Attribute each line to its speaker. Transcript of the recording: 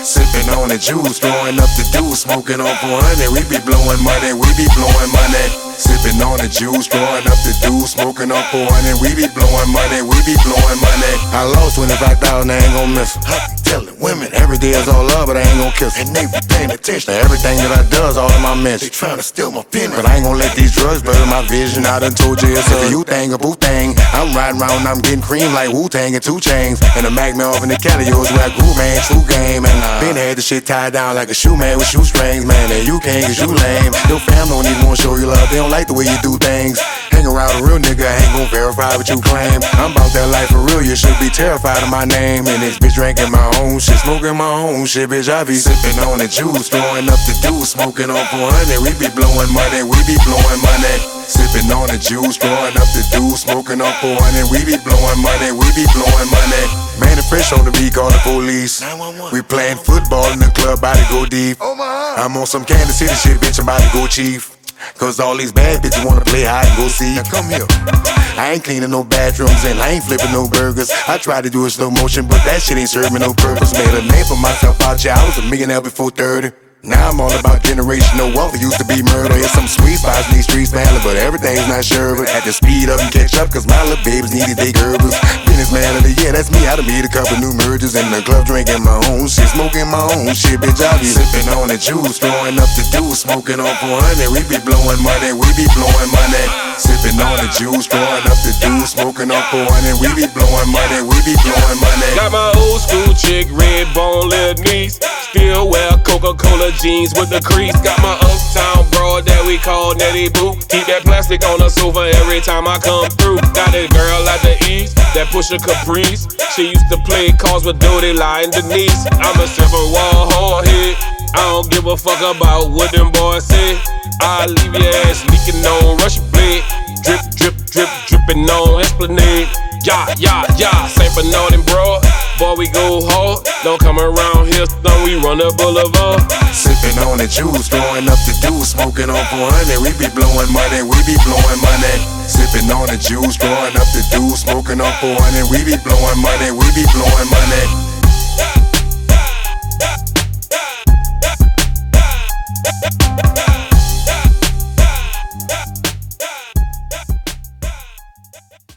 Speaker 1: Sipping on the juice, throwing up the deuce, smoking on 400. We be blowing money, we be blowing money. Sipping on the juice, throwing up the deuce, smoking on 400. We be blowing money, we be blowing money. I lost 25,000, I ain't gon' miss 'em. Telling women every day is all love, but I ain't gon' kiss 'em. And they be paying attention to everything that I does, all of my mentions. They tryna steal my feelings, but I ain't gon' let these drugs blur my vision. I done told you it's a you thing, a boo thing. I'm riding around, I'm getting cream like Wu-Tang and 2 Chainz. And the Mac man off in the Calios where I grew, man, true game. And been had the shit tied down like a shoe man with shoestrings, man. And you can't cause you lame. Your fam don't even wanna show you love, they don't like the way you do things. Hang around a real nigga, I ain't gon' verify what you claim. I'm about that life for real, you should be terrified of my name. And this bitch drinking my own shit, smoking my own shit, bitch. I be sipping on the juice, throwing up the deuce, smoking on 400. We be blowing money, we be blowing money. Sipping on the juice, throwing up the deuce, smoking on 400. We be blowing money, we be blowing money. Man, the fresh on the beat, call the police. 911. We playing football in the club, about to go deep. I'm on some Kansas City shit, bitch, I'm about to go chief. Cause all these bad bitches wanna play hide and go seek. Now come here. I ain't cleaning no bathrooms and I ain't flipping no burgers. I tried to do it slow motion, but that shit ain't serving no purpose. Made a name for myself out here, I was a millionaire before 30. Now I'm all about generational wealth, it used to be murder. It's some sweet spots in these streets, man, but everything's not sure. But had to speed up and catch up, cause my little babies needed they Gerbers. Businessman of the year, that's me, I done made a couple new mergers. In the club drinking my own shit, smoking my own shit, bitch. I be sipping on the juice, throwing up the deuce, smoking on 400. We be blowing money, we be blowing money. Sipping on the juice, throwing up the deuce, smoking on 400. We be blowing money, we be blowing money.
Speaker 2: Got my old school chick, red bone, little niece. Still wear Coca-Cola jeans with the crease. Got my uptown broad that we call Nettie Boo. Keep that plastic on the sofa every time I come through. Got this girl out the east that push a Caprice. She used to play cards with Dodie, and Denise. I'm a 7-wall hard head. I don't give a fuck about what them boys say. I leave your ass leaking on Russian blade. Drip, drip, drip, dripping on Esplanade. Yeah, St. Bernard and Broad. Boy, we go hard. Don't come around here, son, we run the boulevard.
Speaker 1: Sipping on the juice, throwing up the deuce, smoking on 400. We be blowing money, we be blowing money. Sipping on the juice, throwing up the deuce, smoking on 400. We be blowing money, we be blowing money.